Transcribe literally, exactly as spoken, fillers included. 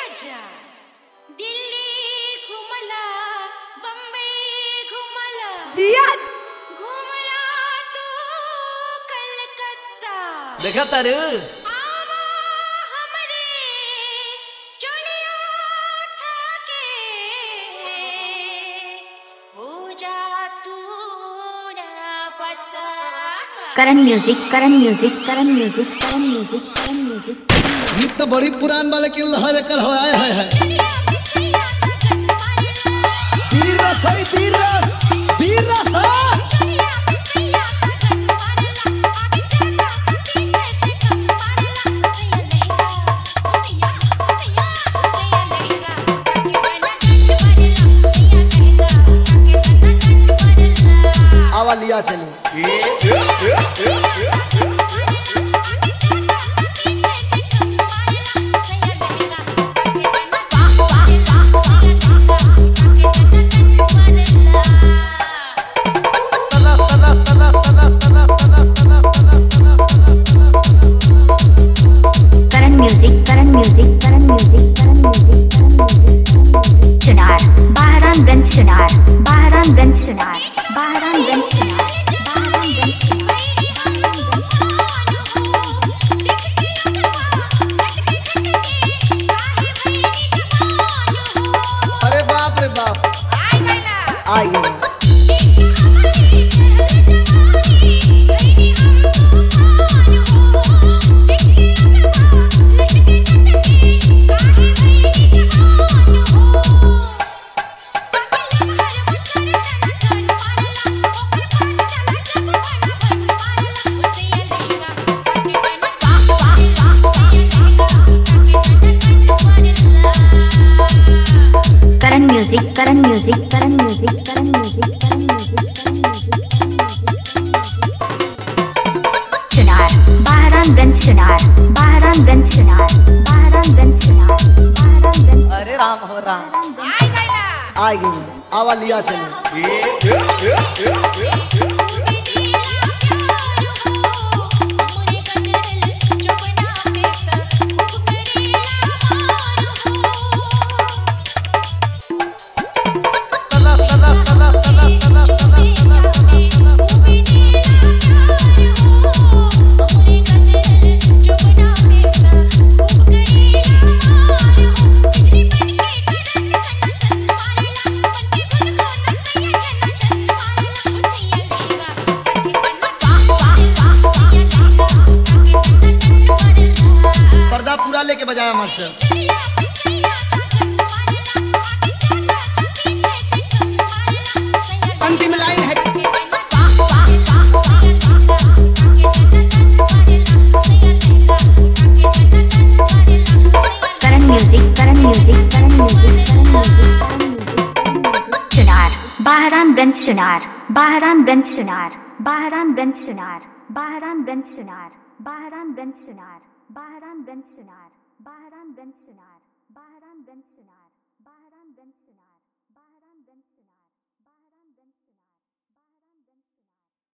राजा दिल्ली घुमला बम्बई घुमला जिया घुमला तू कलकत्ता देखा तारू आवा हमरे चोलिया ठाके हो जा तू ना पता Karan music Karan music Karan music Karan music Karan music ये तो बड़ी पुरान वाले की लहर कर हो आए है वीर रस है वीर रस वीर रस आवा लिया चली बहरामगंज चुनार बहरामगंज चुनार बहरामगंज चुनार बहरामगंज अरे बाप रे बाप आ गए Karan music Karan music Karan music Karan music Karan music Chunar Bahramganj Chunar Bahramganj Chunar Bahramganj Chunar Bahramganj अरे राम हो राम आ गए आवा लिया चली पर्दा पूरा लेके बजाया मास्टर अंतिम लाइन है Karan music Karan music Karan music Karan music Chunar Bahramganj Chunar Bahramganj Chunar Bahramganj Chunar Bahramganj Chunar Bahramganj Chunar Bahramganj Chunar Bahramganj Chunar Bahramganj Chunar